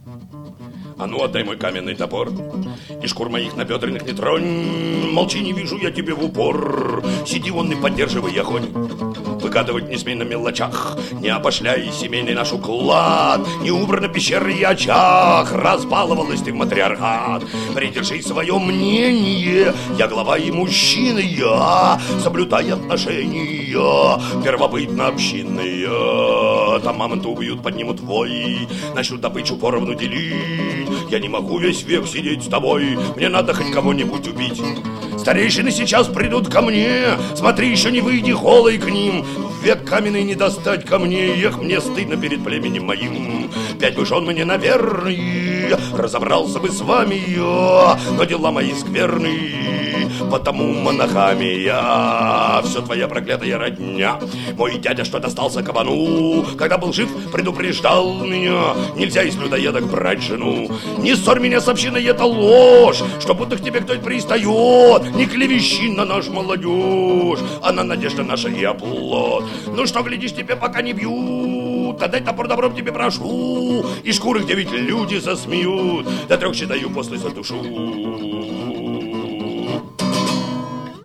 А ну, отдай мой каменный топор, и шкур моих набедренных не тронь. Молчи, не вижу я тебе в упор. Сиди вон и поддерживай огонь. Выгадывать не смей на мелочах, не опошляй семейный наш уклад. Не убрано пещеры и очаг, разбаловалась ты в матриархат. Придержи свое мнение, я глава и мужчина, я соблюдай отношения первобытно-общинные. Там мамонта убьют, поднимут вой, начнут добычу поровну делить. Я не могу весь век сидеть с тобой, мне надо хоть кого-нибудь убить. Старейшины сейчас придут ко мне, смотри, еще не выйди голой к ним. В век каменный не достать ко мне, эх, мне стыдно перед племенем моим. 5 бы жен мне, наверное, разобрался бы с вами я, но дела мои скверные, потому монахами я. Все твоя проклятая родня. Мой дядя что достался кабану, когда был жив, предупреждал меня: нельзя из людоедок брать жену. Не ссорь меня с общиной, это ложь, что будто к тебе кто-то пристает. Не клевещи на наш молодежь, она надежда наша и оплот. Ну что, глядишь, тебе пока не бьют, отдай топор добром тебе прошу, и шкуры, где ведь люди засмеют, до 3 считаю, после задушу.